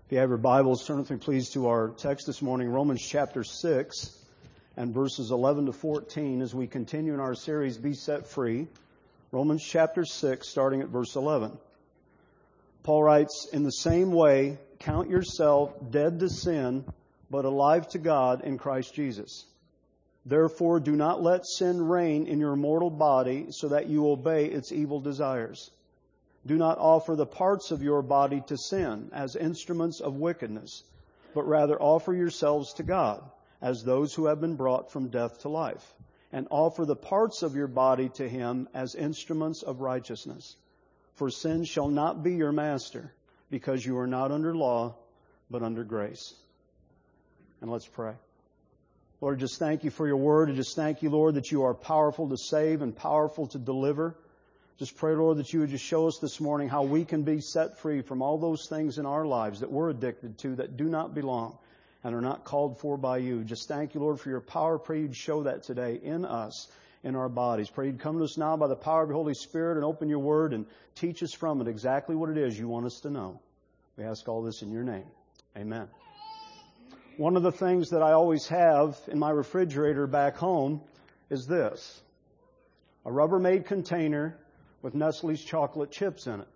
If you have your Bibles, turn with me please to our text this morning, Romans chapter 6 and verses 11 to 14 as we continue in our series, Be Set Free. Romans chapter 6, starting at verse 11. Paul writes, "In the same way, count yourself dead to sin, but alive to God in Christ Jesus. Therefore, do not let sin reign in your mortal body so that you obey its evil desires. Do not offer the parts of your body to sin as instruments of wickedness, but rather offer yourselves to God as those who have been brought from death to life, and offer the parts of your body to Him as instruments of righteousness. For sin shall not be your master, because you are not under law, but under grace." And let's pray. Lord, just thank you for your word, and just thank you, Lord, that you are powerful to save and powerful to deliver. Just pray, Lord, that you would just show us this morning how we can be set free from all those things in our lives that we're addicted to, that do not belong and are not called for by you. Just thank you, Lord, for your power. Pray you'd show that today in us, in our bodies. Pray you'd come to us now by the power of your Holy Spirit and open your word and teach us from it exactly what it is you want us to know. We ask all this in your name. Amen. One of the things that I always have in my refrigerator back home is this: a Rubbermaid container with Nestle's chocolate chips in it.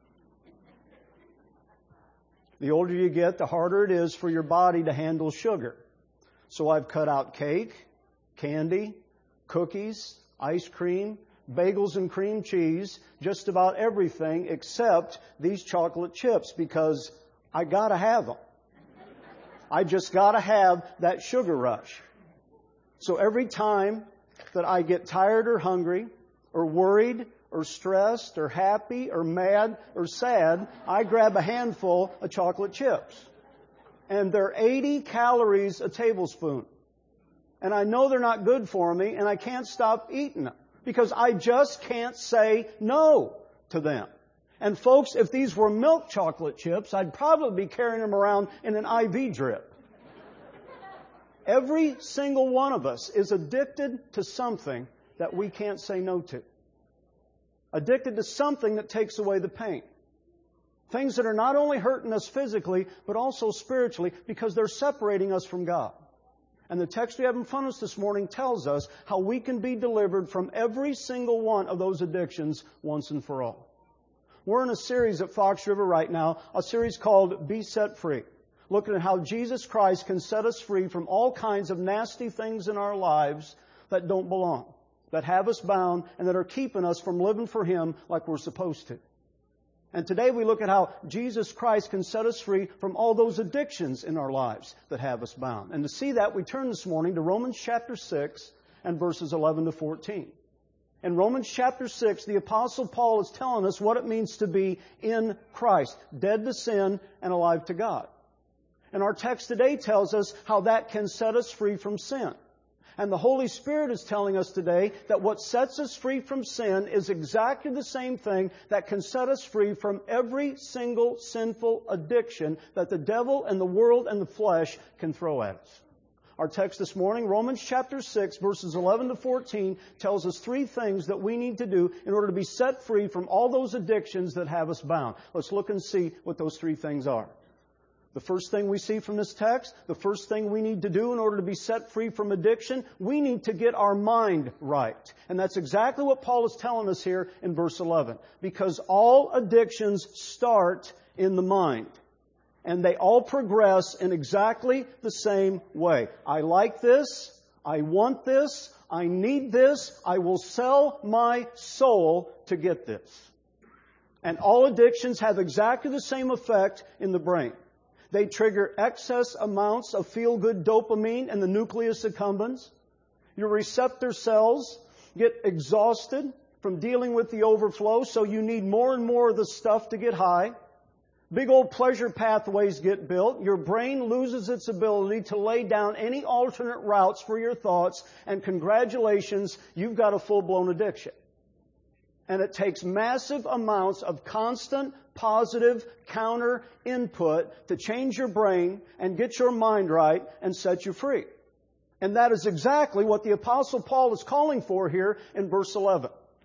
The older you get, the harder it is for your body to handle sugar. So I've cut out cake, candy, cookies, ice cream, bagels and cream cheese, just about everything except these chocolate chips, because I gotta have them. I just gotta have that sugar rush. So every time that I get tired or hungry or worried or stressed or happy or mad or sad, I grab a handful of chocolate chips. And they're 80 calories a tablespoon. And I know they're not good for me, and I can't stop eating them because I just can't say no to them. And folks, if these were milk chocolate chips, I'd probably be carrying them around in an IV drip. Every single one of us is addicted to something that we can't say no to. Addicted to something that takes away the pain. Things that are not only hurting us physically, but also spiritually, because they're separating us from God. And the text we have in front of us this morning tells us how we can be delivered from every single one of those addictions once and for all. We're in a series at Fox River right now, a series called Be Set Free, looking at how Jesus Christ can set us free from all kinds of nasty things in our lives that don't belong, that have us bound, and that are keeping us from living for Him like we're supposed to. And today we look at how Jesus Christ can set us free from all those addictions in our lives that have us bound. And to see that, we turn this morning to Romans chapter 6 and verses 11 to 14. In Romans chapter 6, the Apostle Paul is telling us what it means to be in Christ, dead to sin and alive to God. And our text today tells us how that can set us free from sin. And the Holy Spirit is telling us today that what sets us free from sin is exactly the same thing that can set us free from every single sinful addiction that the devil and the world and the flesh can throw at us. Our text this morning, Romans chapter 6, verses 11 to 14, tells us three things that we need to do in order to be set free from all those addictions that have us bound. Let's look and see what those three things are. The first thing we see from this text, the first thing we need to do in order to be set free from addiction, we need to get our mind right. And that's exactly what Paul is telling us here in verse 11. Because all addictions start in the mind. And they all progress in exactly the same way. I like this. I want this. I need this. I will sell my soul to get this. And all addictions have exactly the same effect in the brain. They trigger excess amounts of feel-good dopamine in the nucleus accumbens. Your receptor cells get exhausted from dealing with the overflow, so you need more and more of the stuff to get high. Big old pleasure pathways get built. Your brain loses its ability to lay down any alternate routes for your thoughts, and congratulations, you've got a full-blown addiction. And it takes massive amounts of constant, positive, counter input to change your brain and get your mind right and set you free. And that is exactly what the Apostle Paul is calling for here in verse 11.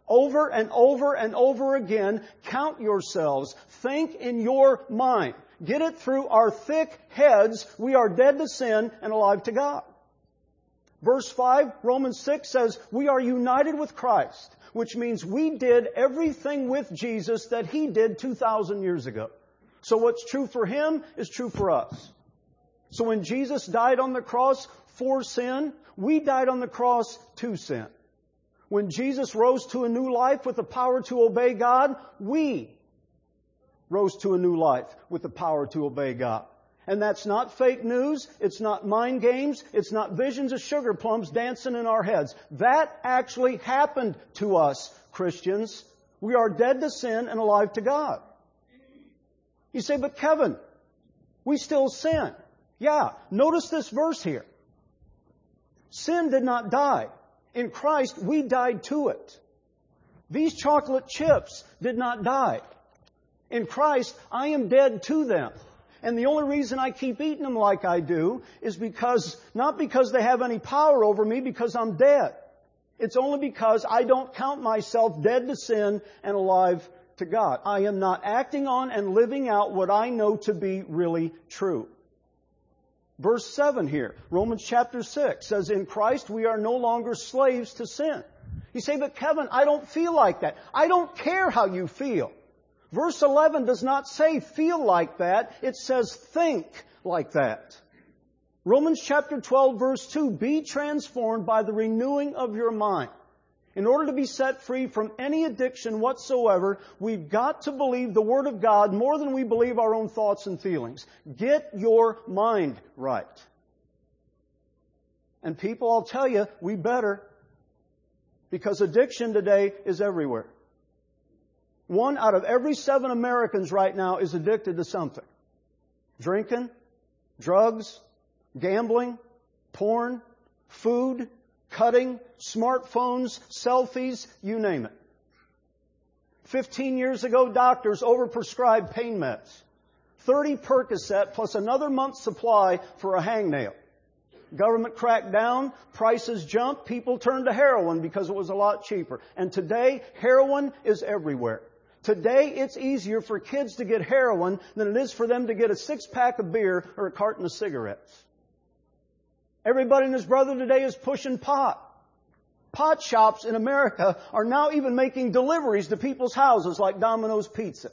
Over and over and over again, count yourselves. Think in your mind. Get it through our thick heads. We are dead to sin and alive to God. Verse 5, Romans 6 says, we are united with Christ, which means we did everything with Jesus that He did 2,000 years ago. So what's true for Him is true for us. So when Jesus died on the cross for sin, we died on the cross to sin. When Jesus rose to a new life with the power to obey God, we rose to a new life with the power to obey God. And that's not fake news. It's not mind games. It's not visions of sugar plums dancing in our heads. That actually happened to us, Christians. We are dead to sin and alive to God. You say, but Kevin, we still sin. Yeah, notice this verse here. Sin did not die. In Christ, we died to it. These chocolate chips did not die. In Christ, I am dead to them. And the only reason I keep eating them like I do is not because they have any power over me, because I'm dead. It's only because I don't count myself dead to sin and alive to God. I am not acting on and living out what I know to be really true. Verse 7 here, Romans chapter 6 says, in Christ we are no longer slaves to sin. You say, but Kevin, I don't feel like that. I don't care how you feel. Verse 11 does not say feel like that. It says think like that. Romans chapter 12 verse 2, be transformed by the renewing of your mind. In order to be set free from any addiction whatsoever, we've got to believe the Word of God more than we believe our own thoughts and feelings. Get your mind right. And people, I'll tell you, we better. Because addiction today is everywhere. 1 out of every 7 Americans right now is addicted to something. Drinking, drugs, gambling, porn, food, cutting, smartphones, selfies, you name it. 15 years ago, doctors overprescribed pain meds. 30 Percocet plus another month's supply for a hangnail. Government cracked down, prices jumped, people turned to heroin because it was a lot cheaper. And today, heroin is everywhere. Today, it's easier for kids to get heroin than it is for them to get a 6-pack of beer or a carton of cigarettes. Everybody and his brother today is pushing pot. Pot shops in America are now even making deliveries to people's houses like Domino's Pizza.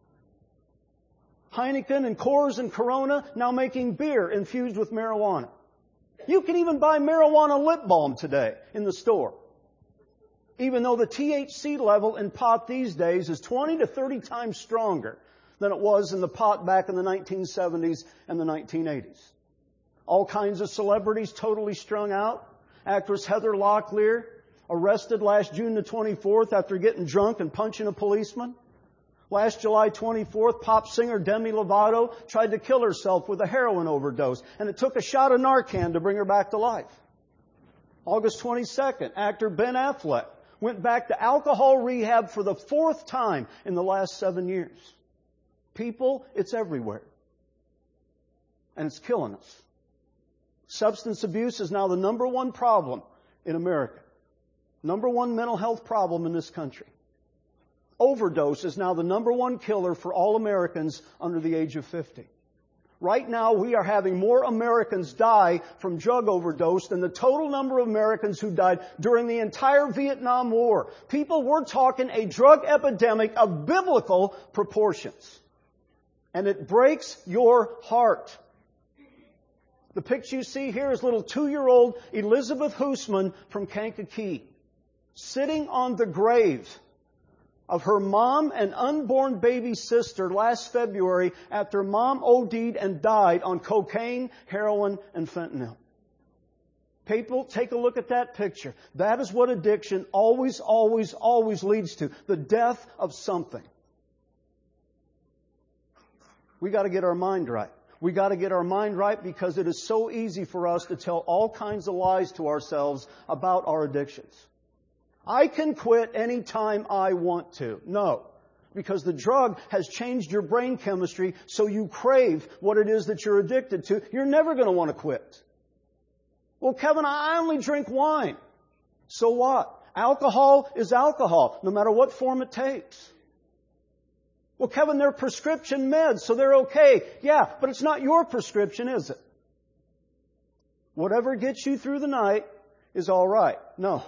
Heineken and Coors and Corona now making beer infused with marijuana. You can even buy marijuana lip balm today in the store. Even though the THC level in pot these days is 20 to 30 times stronger than it was in the pot back in the 1970s and the 1980s. All kinds of celebrities totally strung out. Actress Heather Locklear arrested last June the 24th after getting drunk and punching a policeman. Last July 24th, pop singer Demi Lovato tried to kill herself with a heroin overdose, and it took a shot of Narcan to bring her back to life. August 22nd, actor Ben Affleck went back to alcohol rehab for the 4th time in the last 7 years. People, it's everywhere. And it's killing us. Substance abuse is now the number 1 problem in America. Number 1 mental health problem in this country. Overdose is now the number 1 killer for all Americans under the age of 50. Right now, we are having more Americans die from drug overdose than the total number of Americans who died during the entire Vietnam War. People, we're talking a drug epidemic of biblical proportions. And it breaks your heart. The picture you see here is little 2-year-old Elizabeth Hoosman from Kankakee, sitting on the grave of her mom and unborn baby sister last February after mom OD'd and died on cocaine, heroin, and fentanyl. People, take a look at that picture. That is what addiction always, always, always leads to. The death of something. We got to get our mind right. We got to get our mind right because it is so easy for us to tell all kinds of lies to ourselves about our addictions. I can quit any time I want to. No. Because the drug has changed your brain chemistry so you crave what it is that you're addicted to. You're never going to want to quit. Well, Kevin, I only drink wine. So what? Alcohol is alcohol, no matter what form it takes. Well, Kevin, they're prescription meds, so they're okay. Yeah, but it's not your prescription, is it? Whatever gets you through the night is all right. No.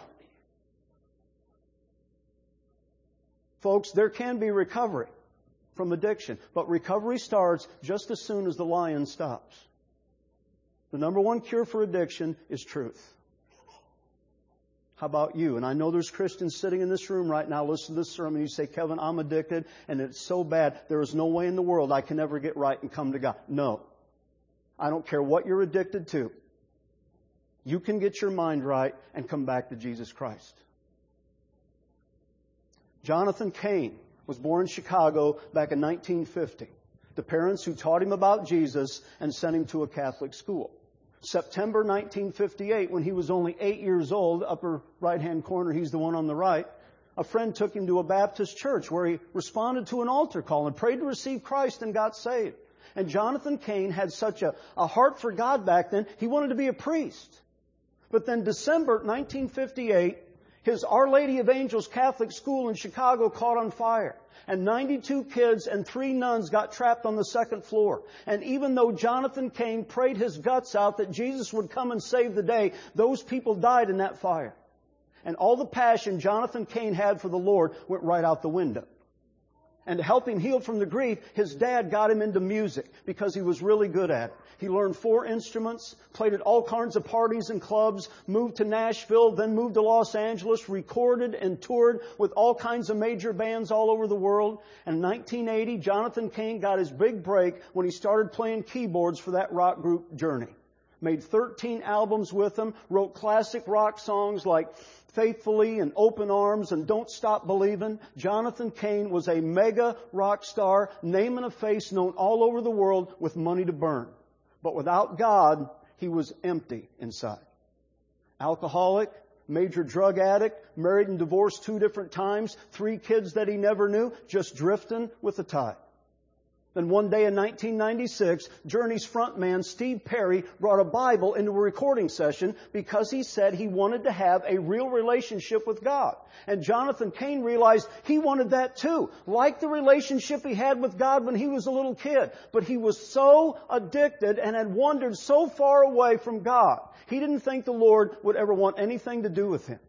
Folks, there can be recovery from addiction, but recovery starts just as soon as the lion stops. The number one cure for addiction is truth. How about you? And I know there's Christians sitting in this room right now listening to this sermon. You say, Kevin, I'm addicted and it's so bad. There is no way in the world I can ever get right and come to God. No. I don't care what you're addicted to. You can get your mind right and come back to Jesus Christ. Jonathan Cain was born in Chicago back in 1950. The parents who taught him about Jesus and sent him to a Catholic school. September 1958, when he was only 8 years old, upper right-hand corner, he's the one on the right, a friend took him to a Baptist church where he responded to an altar call and prayed to receive Christ and got saved. And Jonathan Cain had such a heart for God back then, he wanted to be a priest. But then December 1958, his Our Lady of Angels Catholic school in Chicago caught on fire. And 92 kids and 3 nuns got trapped on the second floor. And even though Jonathan Cain prayed his guts out that Jesus would come and save the day, those people died in that fire. And all the passion Jonathan Cain had for the Lord went right out the window. And to help him heal from the grief, his dad got him into music because he was really good at it. He learned 4 instruments, played at all kinds of parties and clubs, moved to Nashville, then moved to Los Angeles, recorded and toured with all kinds of major bands all over the world. And in 1980, Jonathan Cain got his big break when he started playing keyboards for that rock group Journey. Made 13 albums with them, wrote classic rock songs like Faithfully and Open Arms and Don't Stop Believin'. Jonathan Cain was a mega rock star, name and a face known all over the world with money to burn. But without God, he was empty inside. Alcoholic, major drug addict, married and divorced 2 different times, 3 kids that he never knew, just drifting with the tide. Then one day in 1996, Journey's frontman Steve Perry brought a Bible into a recording session because he said he wanted to have a real relationship with God. And Jonathan Cain realized he wanted that too, like the relationship he had with God when he was a little kid. But he was so addicted and had wandered so far away from God, he didn't think the Lord would ever want anything to do with him.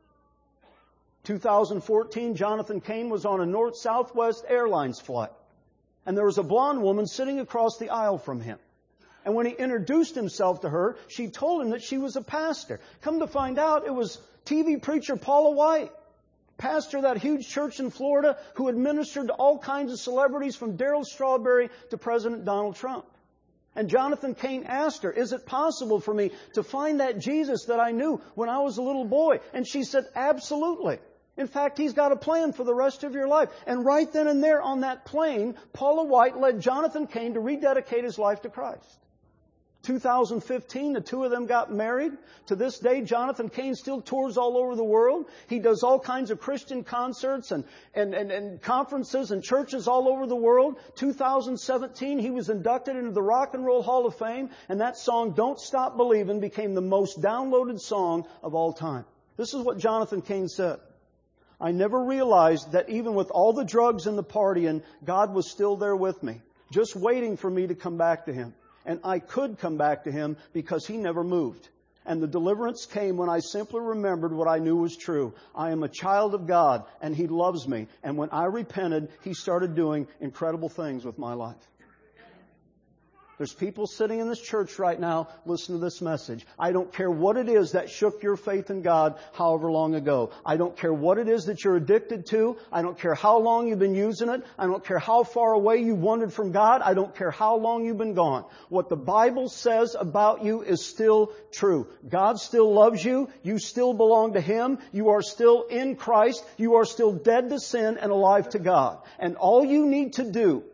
2014, Jonathan Cain was on a North-Southwest Airlines flight. And there was a blonde woman sitting across the aisle from him. And when he introduced himself to her, she told him that she was a pastor. Come to find out, it was TV preacher Paula White, pastor of that huge church in Florida who had ministered to all kinds of celebrities from Darryl Strawberry to President Donald Trump. And Jonathan Cain asked her, is it possible for me to find that Jesus that I knew when I was a little boy? And she said, absolutely. In fact, he's got a plan for the rest of your life. And right then and there on that plane, Paula White led Jonathan Cain to rededicate his life to Christ. 2015, the 2 of them got married. To this day, Jonathan Cain still tours all over the world. He does all kinds of Christian concerts and conferences and churches all over the world. 2017, he was inducted into the Rock and Roll Hall of Fame, and that song, Don't Stop Believin', became the most downloaded song of all time. This is what Jonathan Cain said. I never realized that even with all the drugs and the partying, God was still there with me, just waiting for me to come back to Him. And I could come back to Him because He never moved. And the deliverance came when I simply remembered what I knew was true. I am a child of God, and He loves me. And when I repented, He started doing incredible things with my life. There's people sitting in this church right now listening to this message. I don't care what it is that shook your faith in God however long ago. I don't care what it is that you're addicted to. I don't care how long you've been using it. I don't care how far away you wandered from God. I don't care how long you've been gone. What the Bible says about you is still true. God still loves you. You still belong to Him. You are still in Christ. You are still dead to sin and alive to God. And all you need to do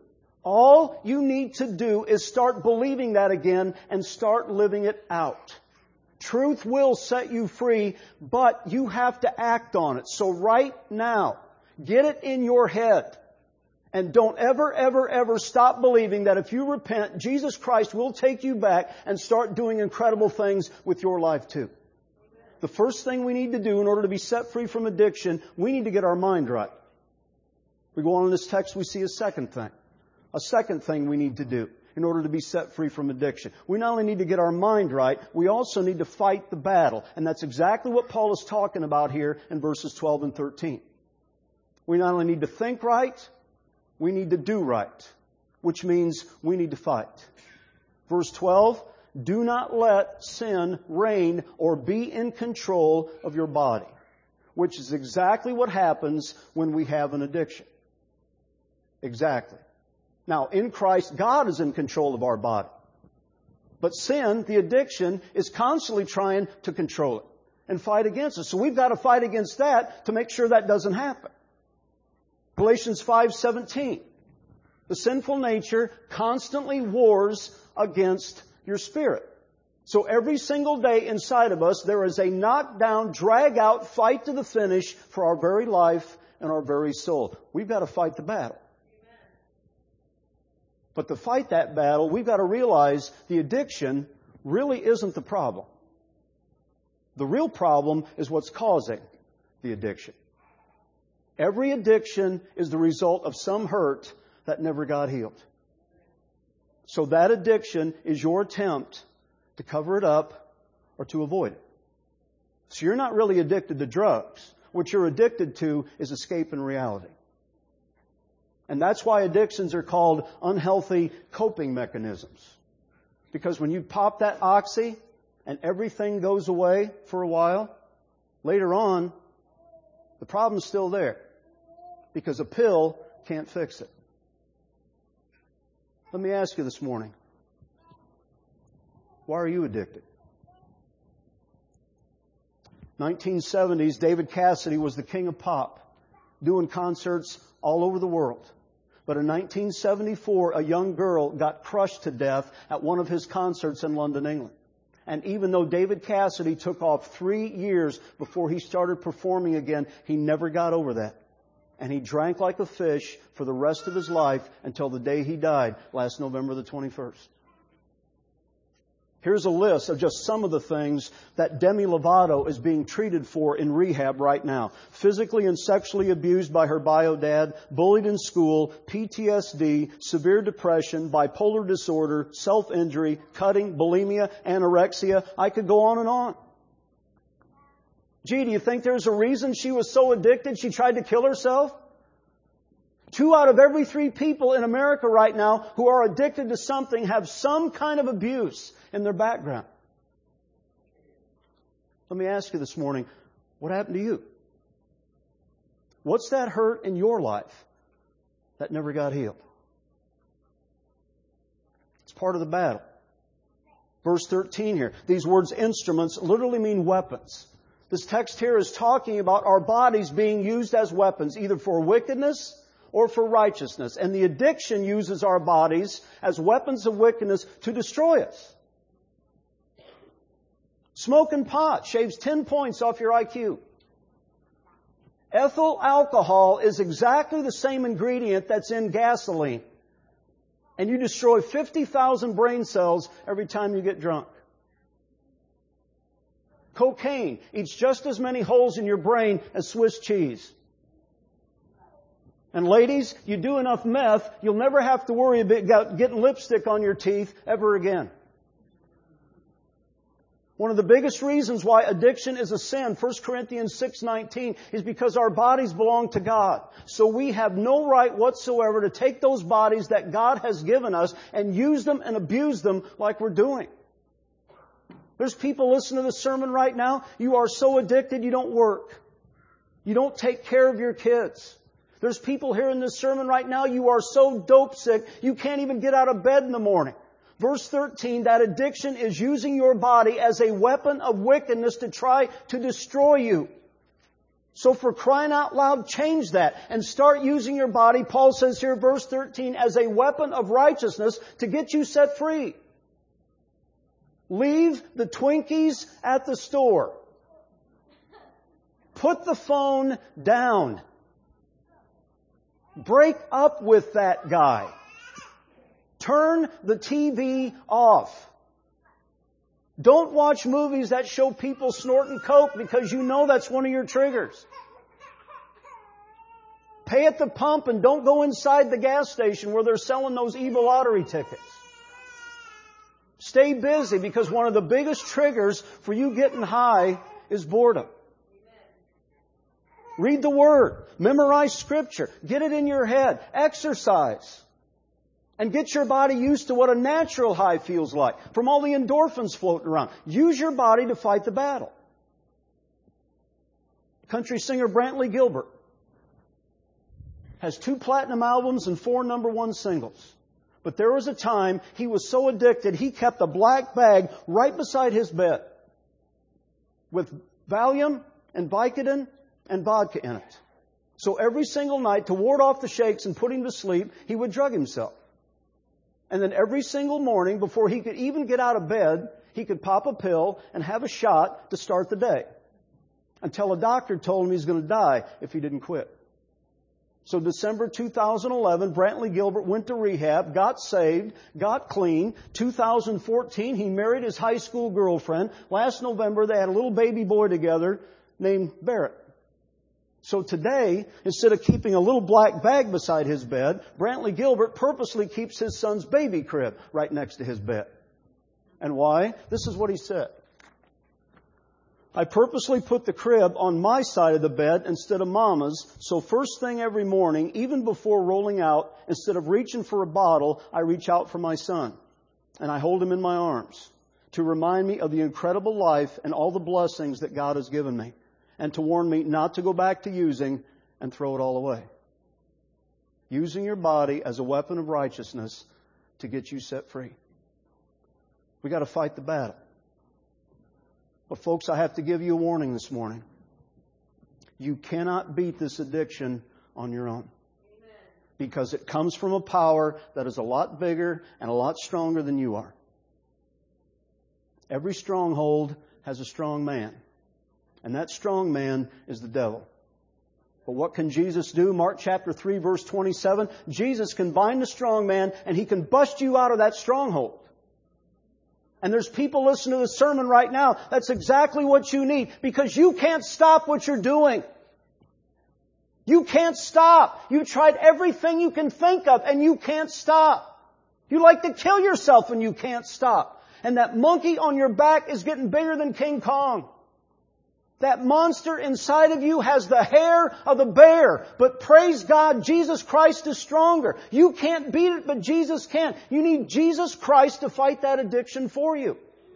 is start believing that again and start living it out. Truth will set you free, but you have to act on it. So right now, get it in your head. And don't ever stop believing that if you repent, Jesus Christ will take you back and start doing incredible things with your life too. the first thing we need to do in order to be set free from addiction, we need to get our mind right. We go on in this text, we see a second thing. A second thing we need to do in order to be set free from addiction. We not only need to get our mind right, we also need to fight the battle. And that's exactly what Paul is talking about here in verses 12 and 13. We not only need to think right, we need to do right, which means we need to fight. Verse 12, do not let sin reign or be in control of your body, which is exactly what happens when we have an addiction. Exactly. Now, in Christ, God is in control of our body. But sin, the addiction, is constantly trying to control it and fight against it. So we've got to fight against that to make sure that doesn't happen. Galatians 5:17. The sinful nature constantly wars against your spirit. So every single day inside of us, there is a knockdown, drag out, fight to the finish for our very life and our very soul. We've got to fight the battle. But to fight that battle, we've got to realize the addiction really isn't the problem. The real problem is what's causing the addiction. Every addiction is the result of some hurt that never got healed. So that addiction is your attempt to cover it up or to avoid it. So you're not really addicted to drugs. What you're addicted to is escaping reality. And that's why addictions are called unhealthy coping mechanisms. Because when you pop that oxy and everything goes away for a while, later on, the problem's still there. Because a pill can't fix it. Let me ask you this morning, why are you addicted? 1970s, David Cassidy was the king of pop, doing concerts all over the world. But in 1974, a young girl got crushed to death at one of his concerts in London, England. And even though David Cassidy took off 3 years before he started performing again, he never got over that. And he drank like a fish for the rest of his life until the day he died, last November the 21st. Here's a list of just some of the things that Demi Lovato is being treated for in rehab right now. Physically and sexually abused by her bio dad, bullied in school, PTSD, severe depression, bipolar disorder, self-injury, cutting, bulimia, anorexia. I could go on and on. Gee, do you think there's a reason she was so addicted she tried to kill herself? 2 out of every 3 people in America right now who are addicted to something have some kind of abuse in their background. Let me ask you this morning, what happened to you? What's that hurt in your life that never got healed? It's part of the battle. Verse 13 here, these words instruments literally mean weapons. This text here is talking about our bodies being used as weapons, either for wickedness or for righteousness. And the addiction uses our bodies as weapons of wickedness to destroy us. Smoking pot shaves 10 points off your IQ. Ethyl alcohol is exactly the same ingredient that's in gasoline. And you destroy 50,000 brain cells every time you get drunk. Cocaine eats just as many holes in your brain as Swiss cheese. And ladies, you do enough meth, you'll never have to worry about getting lipstick on your teeth ever again. One of the biggest reasons why addiction is a sin, 1 Corinthians 6:19, is because our bodies belong to God. So we have no right whatsoever to take those bodies that God has given us and use them and abuse them like we're doing. There's people listening to this sermon right now. You are so addicted you don't work. You don't take care of your kids. There's people hearing this sermon right now. You are so dope sick you can't even get out of bed in the morning. Verse 13, that addiction is using your body as a weapon of wickedness to try to destroy you. So for crying out loud, change that and start using your body, Paul says here, verse 13, as a weapon of righteousness to get you set free. Leave the Twinkies at the store. Put the phone down. Break up with that guy. Turn the TV off. Don't watch movies that show people snorting coke because you know that's one of your triggers. Pay at the pump and don't go inside the gas station where they're selling those evil lottery tickets. Stay busy because one of the biggest triggers for you getting high is boredom. Read the Word. Memorize Scripture. Get it in your head. Exercise. And get your body used to what a natural high feels like from all the endorphins floating around. Use your body to fight the battle. Country singer Brantley Gilbert has 2 platinum albums and 4 number 1 singles. But there was a time he was so addicted, he kept a black bag right beside his bed with Valium and Vicodin and vodka in it. So every single night, to ward off the shakes and put him to sleep, he would drug himself. And then every single morning, before he could even get out of bed, he could pop a pill and have a shot to start the day. Until a doctor told him he was going to die if he didn't quit. So December 2011, Brantley Gilbert went to rehab, got saved, got clean. 2014, he married his high school girlfriend. Last November, they had a little baby boy together named Barrett. So today, instead of keeping a little black bag beside his bed, Brantley Gilbert purposely keeps his son's baby crib right next to his bed. And why? This is what he said. I purposely put the crib on my side of the bed instead of Mama's, so first thing every morning, even before rolling out, instead of reaching for a bottle, I reach out for my son. And I hold him in my arms to remind me of the incredible life and all the blessings that God has given me, and to warn me not to go back to using and throw it all away. Using your body as a weapon of righteousness to get you set free. We got to fight the battle. But folks, I have to give you a warning this morning. You cannot beat this addiction on your own. Because it comes from a power that is a lot bigger and a lot stronger than you are. Every stronghold has a strong man. And that strong man is the devil. But what can Jesus do? Mark chapter 3, verse 27. Jesus can bind the strong man and he can bust you out of that stronghold. And there's people listening to the sermon right now. That's exactly what you need. Because you can't stop what you're doing. You can't stop. You tried everything you can think of and you can't stop. You like to kill yourself and you can't stop. And that monkey on your back is getting bigger than King Kong. That monster inside of you has the hair of a bear. But praise God, Jesus Christ is stronger. You can't beat it, but Jesus can. You need Jesus Christ to fight that addiction for you.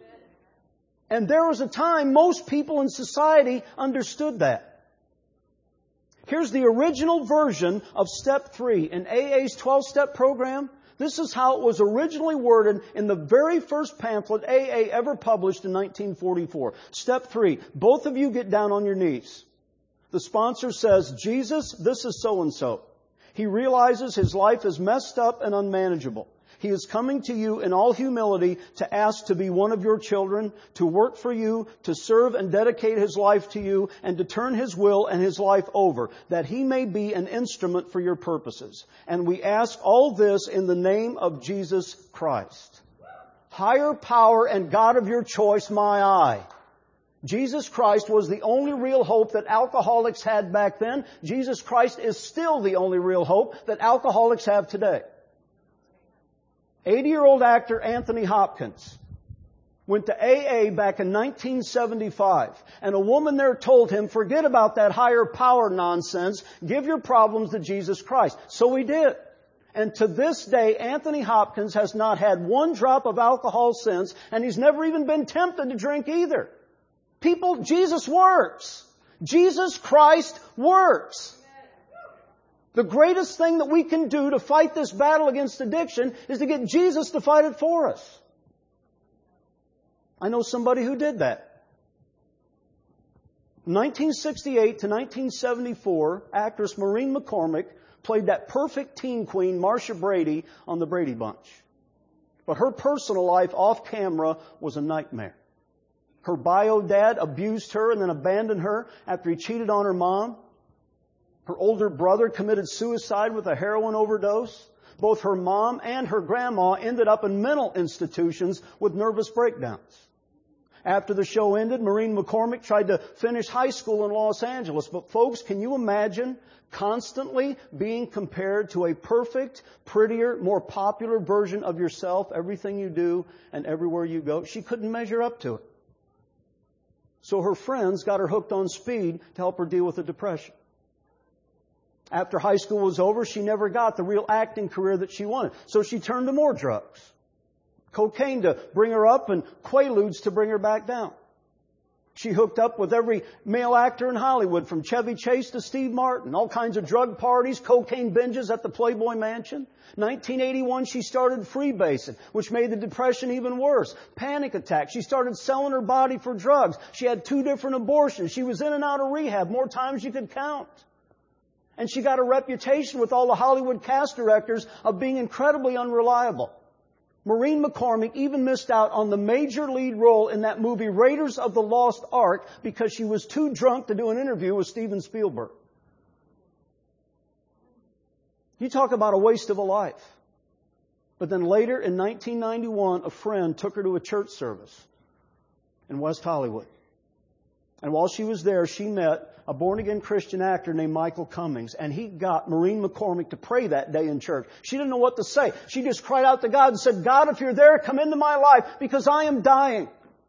And there was a time most people in society understood that. Here's the original version of Step 3 in AA's 12-step program. This is how it was originally worded in the very first pamphlet AA ever published in 1944. Step 3, both of you get down on your knees. The sponsor says, Jesus, this is so-and-so. He realizes his life is messed up and unmanageable. He is coming to you in all humility to ask to be one of your children, to work for you, to serve and dedicate his life to you, and to turn his will and his life over, that he may be an instrument for your purposes. And we ask all this in the name of Jesus Christ. Higher power and God of your choice, my eye. Jesus Christ was the only real hope that alcoholics had back then. Jesus Christ is still the only real hope that alcoholics have today. 80-year-old actor Anthony Hopkins went to AA back in 1975, and a woman there told him, forget about that higher power nonsense, give your problems to Jesus Christ. So he did. And to this day, Anthony Hopkins has not had one drop of alcohol since, and he's never even been tempted to drink either. People, Jesus works. Jesus Christ works. The greatest thing that we can do to fight this battle against addiction is to get Jesus to fight it for us. I know somebody who did that. 1968 to 1974, actress Maureen McCormick played that perfect teen queen, Marcia Brady, on The Brady Bunch. But her personal life off camera was a nightmare. Her bio dad abused her and then abandoned her after he cheated on her mom. Her older brother committed suicide with a heroin overdose. Both her mom and her grandma ended up in mental institutions with nervous breakdowns. After the show ended, Maureen McCormick tried to finish high school in Los Angeles. But folks, can you imagine constantly being compared to a perfect, prettier, more popular version of yourself, everything you do and everywhere you go? She couldn't measure up to it. So her friends got her hooked on speed to help her deal with the depression. After high school was over, she never got the real acting career that she wanted. So she turned to more drugs. Cocaine to bring her up and Quaaludes to bring her back down. She hooked up with every male actor in Hollywood, from Chevy Chase to Steve Martin. All kinds of drug parties, cocaine binges at the Playboy Mansion. 1981, she started freebasing, which made the depression even worse. Panic attacks. She started selling her body for drugs. She had 2 different abortions. She was in and out of rehab more times you could count. And she got a reputation with all the Hollywood cast directors of being incredibly unreliable. Maureen McCormick even missed out on the major lead role in that movie Raiders of the Lost Ark because she was too drunk to do an interview with Steven Spielberg. You talk about a waste of a life. But then later in 1991, a friend took her to a church service in West Hollywood. And while she was there, she met a born-again Christian actor named Michael Cummings. And he got Maureen McCormick to pray that day in church. She didn't know what to say. She just cried out to God and said, God, if you're there, come into my life because I am dying.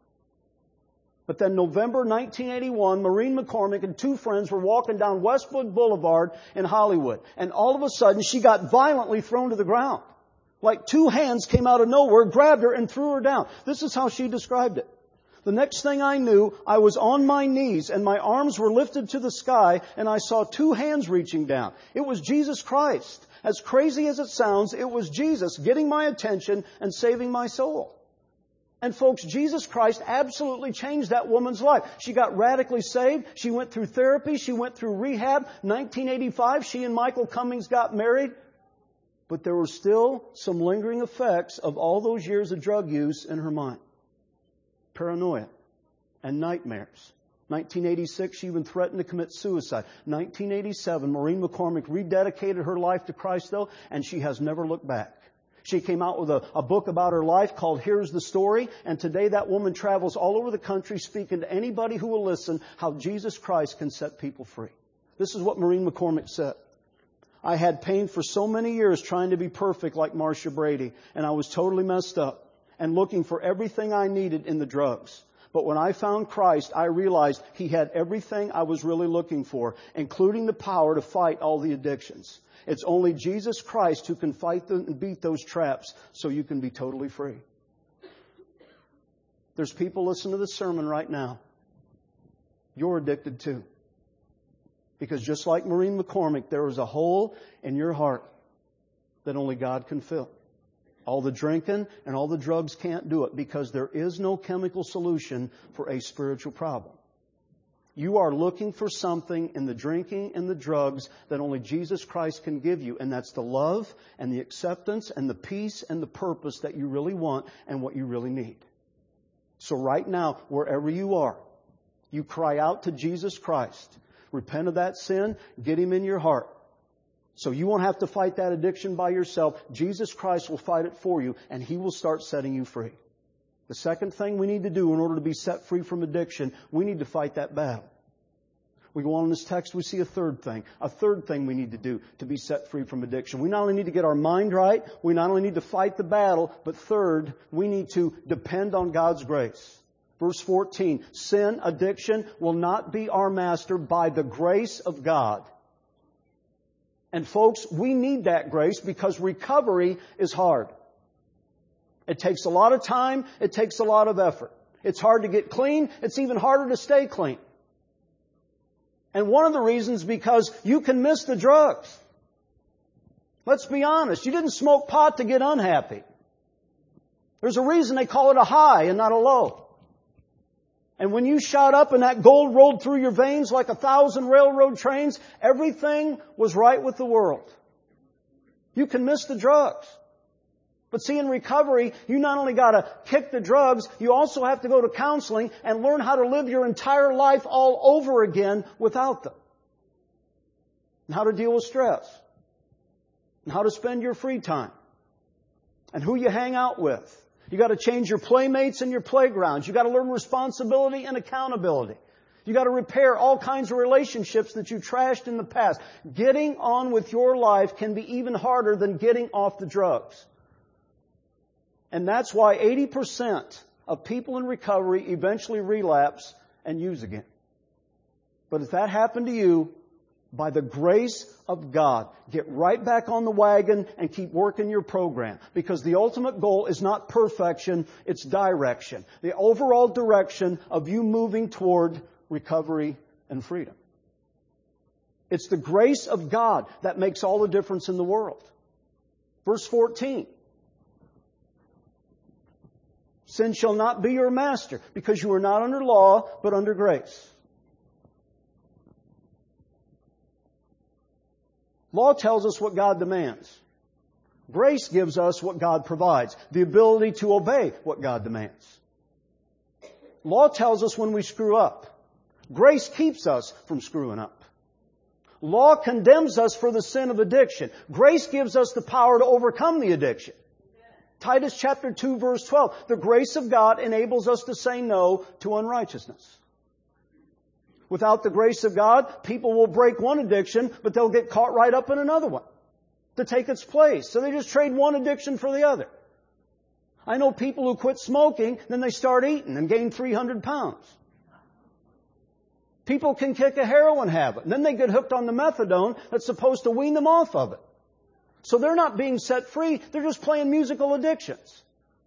But then November 1981, Maureen McCormick and 2 friends were walking down Westwood Boulevard in Hollywood. And all of a sudden, she got violently thrown to the ground. Like 2 hands came out of nowhere, grabbed her, and threw her down. This is how she described it. The next thing I knew, I was on my knees and my arms were lifted to the sky and I saw 2 hands reaching down. It was Jesus Christ. As crazy as it sounds, it was Jesus getting my attention and saving my soul. And folks, Jesus Christ absolutely changed that woman's life. She got radically saved. She went through therapy. She went through rehab. 1985, she and Michael Cummings got married. But there were still some lingering effects of all those years of drug use in her mind. Paranoia and nightmares. 1986, she even threatened to commit suicide. 1987, Maureen McCormick rededicated her life to Christ, though, and she has never looked back. She came out with a book about her life called Here's the Story, and today that woman travels all over the country speaking to anybody who will listen how Jesus Christ can set people free. This is what Maureen McCormick said. I had pain for so many years trying to be perfect like Marcia Brady, and I was totally messed up and looking for everything I needed in the drugs. But when I found Christ, I realized He had everything I was really looking for, including the power to fight all the addictions. It's only Jesus Christ who can fight and beat those traps so you can be totally free. There's people listening to this sermon right now. You're addicted too. Because just like Maureen McCormick, there is a hole in your heart that only God can fill. All the drinking and all the drugs can't do it because there is no chemical solution for a spiritual problem. You are looking for something in the drinking and the drugs that only Jesus Christ can give you. And that's the love and the acceptance and the peace and the purpose that you really want and what you really need. So right now, wherever you are, you cry out to Jesus Christ. Repent of that sin. Get Him in your heart. So you won't have to fight that addiction by yourself. Jesus Christ will fight it for you, and He will start setting you free. The second thing we need to do in order to be set free from addiction, we need to fight that battle. We go on in this text, we see a third thing. A third thing we need to do to be set free from addiction. We not only need to get our mind right, we not only need to fight the battle, but third, we need to depend on God's grace. Verse 14, sin, addiction will not be our master by the grace of God. And folks, we need that grace because recovery is hard. It takes a lot of time. It takes a lot of effort. It's hard to get clean. It's even harder to stay clean. And one of the reasons because you can miss the drugs. Let's be honest. You didn't smoke pot to get unhappy. There's a reason they call it a high and not a low. And when you shot up and that gold rolled through your veins like 1,000 railroad trains, everything was right with the world. You can miss the drugs. But see, in recovery, you not only got to kick the drugs, you also have to go to counseling and learn how to live your entire life all over again without them. And how to deal with stress. And how to spend your free time. And who you hang out with. You got to change your playmates and your playgrounds. You got to learn responsibility and accountability. You got to repair all kinds of relationships that you trashed in the past. Getting on with your life can be even harder than getting off the drugs. And that's why 80% of people in recovery eventually relapse and use again. But if that happened to you, by the grace of God, get right back on the wagon and keep working your program. Because the ultimate goal is not perfection, it's direction. The overall direction of you moving toward recovery and freedom. It's the grace of God that makes all the difference in the world. Verse 14. Sin shall not be your master, because you are not under law, but under grace. Law tells us what God demands. Grace gives us what God provides, the ability to obey what God demands. Law tells us when we screw up. Grace keeps us from screwing up. Law condemns us for the sin of addiction. Grace gives us the power to overcome the addiction. Titus chapter 2 verse 12. The grace of God enables us to say no to unrighteousness. Without the grace of God, people will break one addiction, but they'll get caught right up in another one to take its place. So they just trade one addiction for the other. I know people who quit smoking, then they start eating and gain 300 pounds. People can kick a heroin habit, and then they get hooked on the methadone that's supposed to wean them off of it. So they're not being set free, they're just playing musical addictions.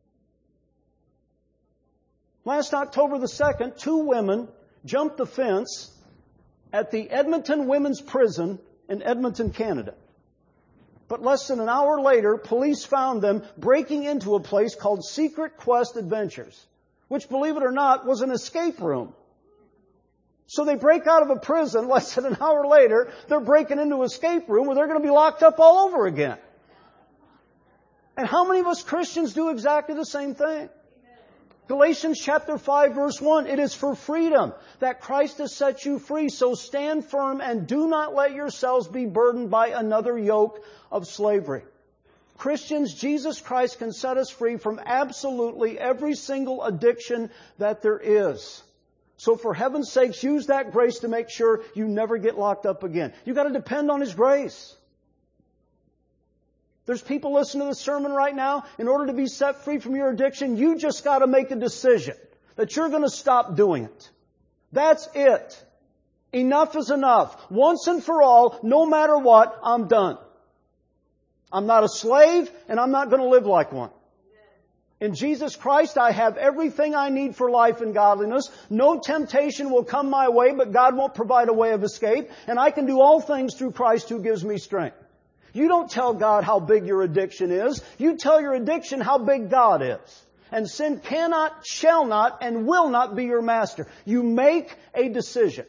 Last October the 2nd, 2 women jumped the fence at the Edmonton Women's Prison in Edmonton, Canada. But less than an hour later, police found them breaking into a place called Secret Quest Adventures, which, believe it or not, was an escape room. So they break out of a prison, less than an hour later, they're breaking into an escape room where they're going to be locked up all over again. And how many of us Christians do exactly the same thing? Galatians chapter 5 verse 1, it is for freedom that Christ has set you free, so stand firm and do not let yourselves be burdened by another yoke of slavery. Christians, Jesus Christ can set us free from absolutely every single addiction that there is. So for heaven's sakes, use that grace to make sure you never get locked up again. You've got to depend on His grace. There's people listening to the sermon right now. In order to be set free from your addiction, you just got to make a decision that you're going to stop doing it. That's it. Enough is enough. Once and for all, no matter what, I'm done. I'm not a slave, and I'm not going to live like one. In Jesus Christ, I have everything I need for life and godliness. No temptation will come my way, but God won't provide a way of escape. And I can do all things through Christ who gives me strength. You don't tell God how big your addiction is. You tell your addiction how big God is. And sin cannot, shall not, and will not be your master. You make a decision.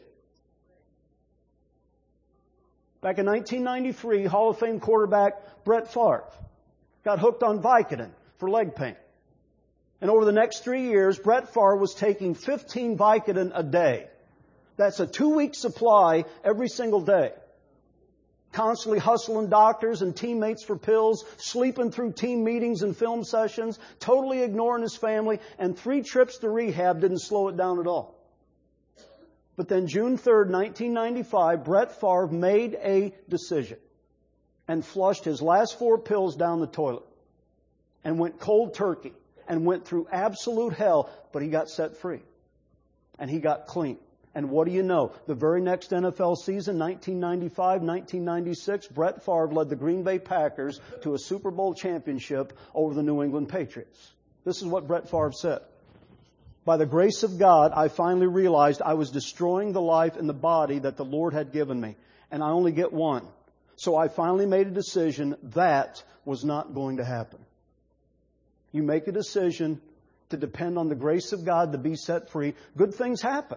Back in 1993, Hall of Fame quarterback Brett Favre got hooked on Vicodin for leg pain. And over the next 3 years, Brett Favre was taking 15 Vicodin a day. That's a 2-week supply every single day. Constantly hustling doctors and teammates for pills, sleeping through team meetings and film sessions, totally ignoring his family, and 3 trips to rehab didn't slow it down at all. But then June 3rd, 1995, Brett Favre made a decision and flushed his last 4 pills down the toilet and went cold turkey and went through absolute hell, but he got set free and he got clean. And what do you know? The very next NFL season, 1995-1996, Brett Favre led the Green Bay Packers to a Super Bowl championship over the New England Patriots. This is what Brett Favre said. By the grace of God, I finally realized I was destroying the life and the body that the Lord had given me. And I only get one. So I finally made a decision that was not going to happen. You make a decision to depend on the grace of God to be set free. Good things happen.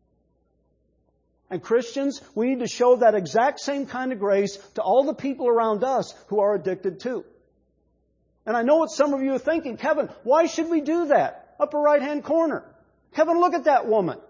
And Christians, we need to show that exact same kind of grace to all the people around us who are addicted too. And I know what some of you are thinking, Kevin, why should we do that? Upper right-hand corner. Kevin, look at that woman.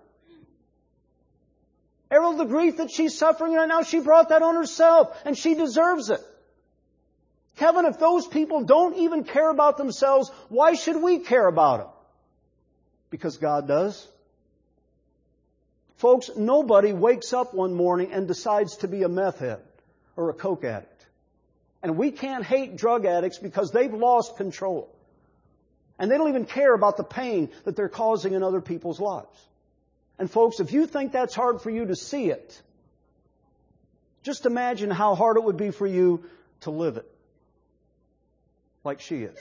All the grief that she's suffering right now, she brought that on herself, and she deserves it. Kevin, if those people don't even care about themselves, why should we care about them? Because God does. Folks, nobody wakes up one morning and decides to be a meth head or a coke addict. And we can't hate drug addicts because they've lost control. And they don't even care about the pain that they're causing in other people's lives. And folks, if you think that's hard for you to see it, just imagine how hard it would be for you to live it. Like she is.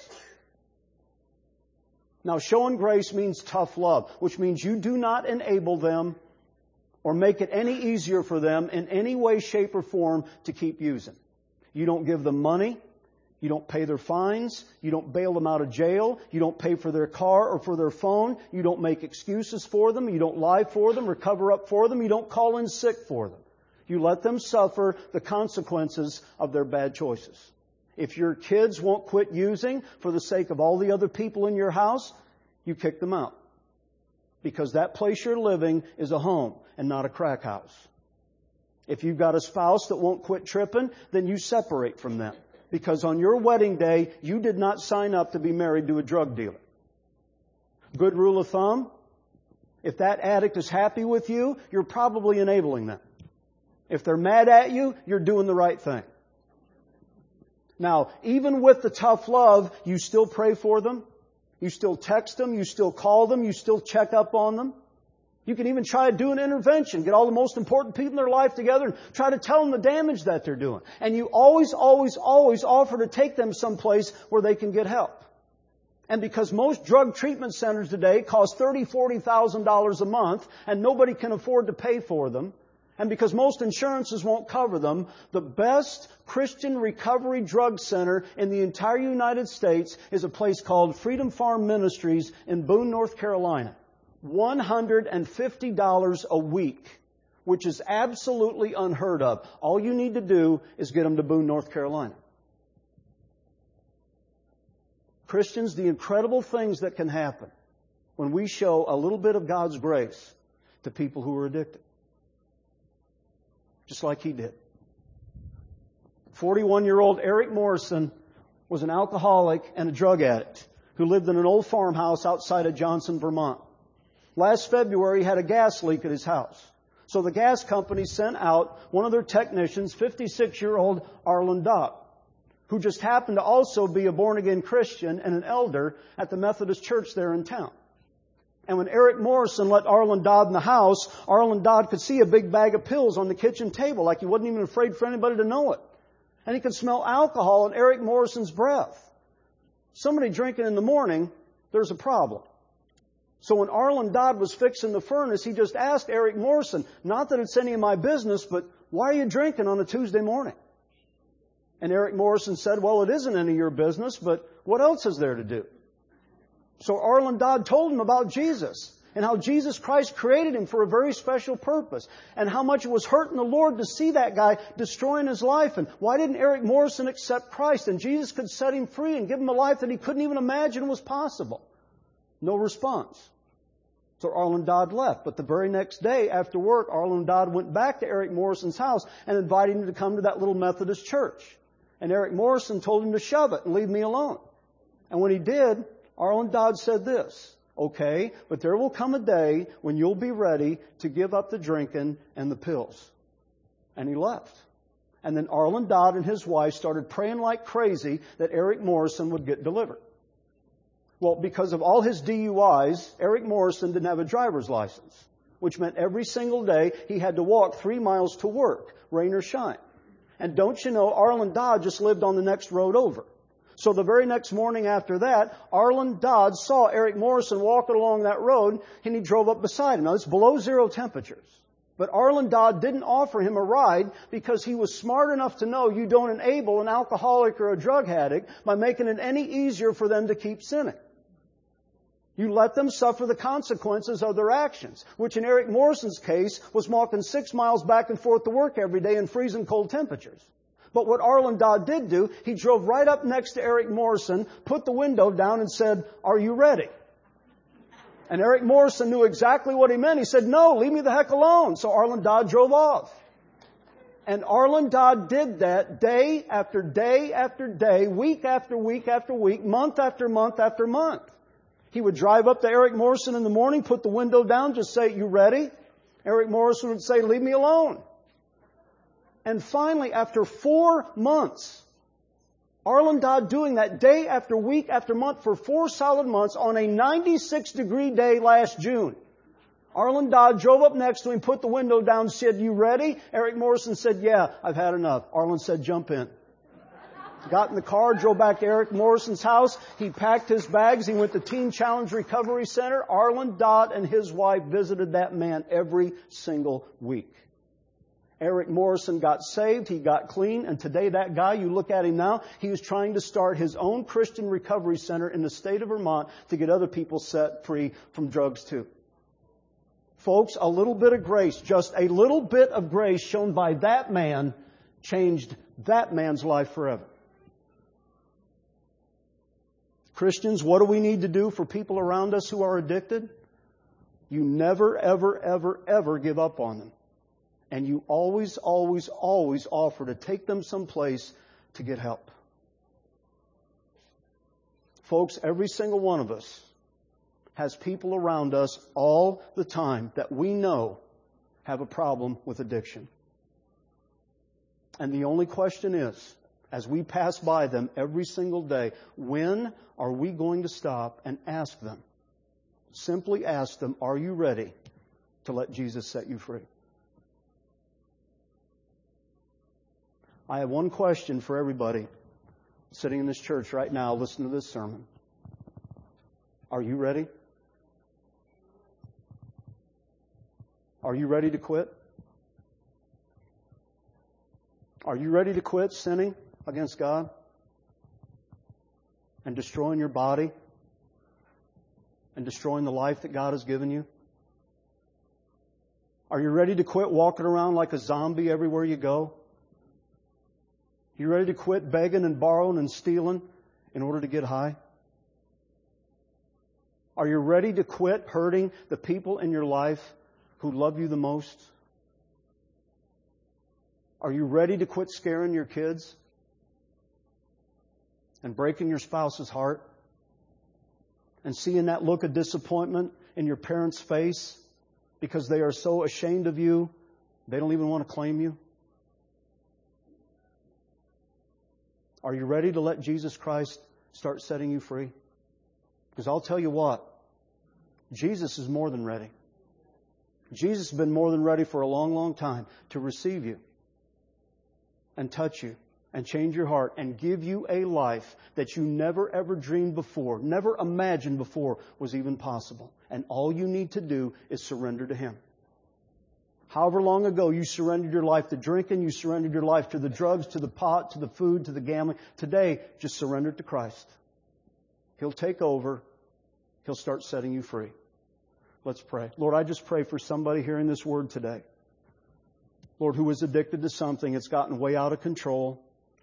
Now, showing grace means tough love, which means you do not enable them or make it any easier for them in any way, shape, or form to keep using. You don't give them money. You don't pay their fines. You don't bail them out of jail. You don't pay for their car or for their phone. You don't make excuses for them. You don't lie for them or cover up for them. You don't call in sick for them. You let them suffer the consequences of their bad choices. If your kids won't quit using for the sake of all the other people in your house, you kick them out. Because that place you're living is a home and not a crack house. If you've got a spouse that won't quit tripping, then you separate from them. Because on your wedding day, you did not sign up to be married to a drug dealer. Good rule of thumb, if that addict is happy with you, you're probably enabling them. If they're mad at you, you're doing the right thing. Now, even with the tough love, you still pray for them. You still text them. You still call them. You still check up on them. You can even try to do an intervention. Get all the most important people in their life together and try to tell them the damage that they're doing. And you always offer to take them someplace where they can get help. And because most drug treatment centers today cost $30,000, $40,000 a month and nobody can afford to pay for them, and because most insurances won't cover them, the best Christian recovery drug center in the entire United States is a place called Freedom Farm Ministries in Boone, North Carolina. $150 a week, which is absolutely unheard of. All you need to do is get them to Boone, North Carolina. Christians, the incredible things that can happen when we show a little bit of God's grace to people who are addicted. Just like he did. 41-year-old Eric Morrison was an alcoholic and a drug addict who lived in an old farmhouse outside of Johnson, Vermont. Last February, he had a gas leak at his house. So the gas company sent out one of their technicians, 56-year-old Arlen Dodd, who just happened to also be a born-again Christian and an elder at the Methodist church there in town. And when Eric Morrison let Arlen Dodd in the house, Arlen Dodd could see a big bag of pills on the kitchen table, like he wasn't even afraid for anybody to know it. And he could smell alcohol in Eric Morrison's breath. Somebody drinking in the morning, there's a problem. So when Arlen Dodd was fixing the furnace, he just asked Eric Morrison, not that it's any of my business, but why are you drinking on a Tuesday morning? And Eric Morrison said, well, it isn't any of your business, but what else is there to do? So Arlen Dodd told him about Jesus and how Jesus Christ created him for a very special purpose and how much it was hurting the Lord to see that guy destroying his life. And why didn't Eric Morrison accept Christ? And Jesus could set him free and give him a life that he couldn't even imagine was possible. No response. So Arlen Dodd left. But the very next day after work, Arlen Dodd went back to Eric Morrison's house and invited him to come to that little Methodist church. And Eric Morrison told him to shove it and leave me alone. And when he did, Arlen Dodd said this, okay, but there will come a day when you'll be ready to give up the drinking and the pills. And he left. And then Arlen Dodd and his wife started praying like crazy that Eric Morrison would get delivered. Well, because of all his DUIs, Eric Morrison didn't have a driver's license, which meant every single day he had to walk 3 miles to work, rain or shine. And don't you know, Arlen Dodd just lived on the next road over. So the very next morning after that, Arlen Dodd saw Eric Morrison walking along that road, and he drove up beside him. Now, it's below zero temperatures. But Arlen Dodd didn't offer him a ride because he was smart enough to know you don't enable an alcoholic or a drug addict by making it any easier for them to keep sinning. You let them suffer the consequences of their actions, which in Eric Morrison's case was walking 6 miles back and forth to work every day in freezing cold temperatures. But what Arlen Dodd did do, he drove right up next to Eric Morrison, put the window down and said, are you ready? And Eric Morrison knew exactly what he meant. He said, no, leave me the heck alone. So Arlen Dodd drove off. And Arlen Dodd did that day after day after day, week after week after week, month after month after month. He would drive up to Eric Morrison in the morning, put the window down, just say, "You ready?" Eric Morrison would say, "Leave me alone." And finally, after 4 months, Arlen Dodd doing that day after week after month for 4 solid months on a 96-degree day last June, Arlen Dodd drove up next to him, put the window down, and said, "You ready?" Eric Morrison said, "Yeah, I've had enough." Arlen said, "Jump in." Got in the car, drove back to Eric Morrison's house. He packed his bags. He went to Teen Challenge Recovery Center. Arlen Dodd and his wife visited that man every single week. Eric Morrison got saved. He got clean. And today that guy, you look at him now, he is trying to start his own Christian recovery center in the state of Vermont to get other people set free from drugs too. Folks, a little bit of grace, just a little bit of grace shown by that man changed that man's life forever. Christians, what do we need to do for people around us who are addicted? You never, ever, ever, ever give up on them. And you always, always, always offer to take them someplace to get help. Folks, every single one of us has people around us all the time that we know have a problem with addiction. And the only question is, as we pass by them every single day, when are we going to stop and ask them? Simply ask them, "Are you ready to let Jesus set you free?" I have one question for everybody sitting in this church right now, listening to this sermon. Are you ready? Are you ready to quit? Are you ready to quit sinning against God and destroying your body and destroying the life that God has given you? Are you ready to quit walking around like a zombie everywhere you go? You ready to quit begging and borrowing and stealing in order to get high? Are you ready to quit hurting the people in your life who love you the most? Are you ready to quit scaring your kids and breaking your spouse's heart and seeing that look of disappointment in your parents' face because they are so ashamed of you, they don't even want to claim you? Are you ready to let Jesus Christ start setting you free? Because I'll tell you what, Jesus is more than ready. Jesus has been more than ready for a long, long time to receive you and touch you and change your heart and give you a life that you never ever dreamed before, never imagined before was even possible. And all you need to do is surrender to Him. However long ago you surrendered your life to drinking, you surrendered your life to the drugs, to the pot, to the food, to the gambling. Today, just surrender it to Christ. He'll take over. He'll start setting you free. Let's pray. Lord, I just pray for somebody hearing this word today. Lord, who is addicted to something, it's gotten way out of control.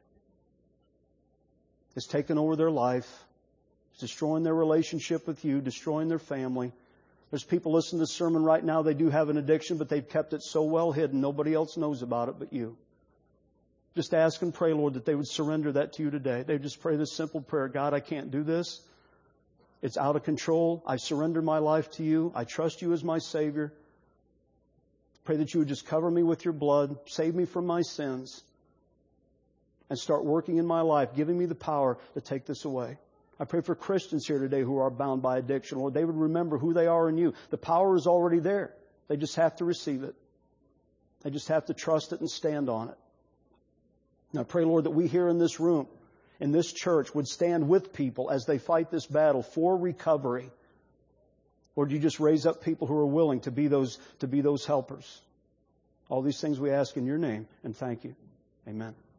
It's taken over their life. It's destroying their relationship with you, destroying their family. There's people listening to this sermon right now, they do have an addiction, but they've kept it so well hidden, nobody else knows about it but you. Just ask and pray, Lord, that they would surrender that to you today. They just pray this simple prayer: God, I can't do this. It's out of control. I surrender my life to you. I trust you as my Savior. Pray that you would just cover me with your blood, save me from my sins, and start working in my life, giving me the power to take this away. I pray for Christians here today who are bound by addiction. Lord, they would remember who they are in you. The power is already there. They just have to receive it. They just have to trust it and stand on it. And I pray, Lord, that we here in this room, in this church, would stand with people as they fight this battle for recovery. Lord, you just raise up people who are willing to be those helpers. All these things we ask in your name, and thank you. Amen.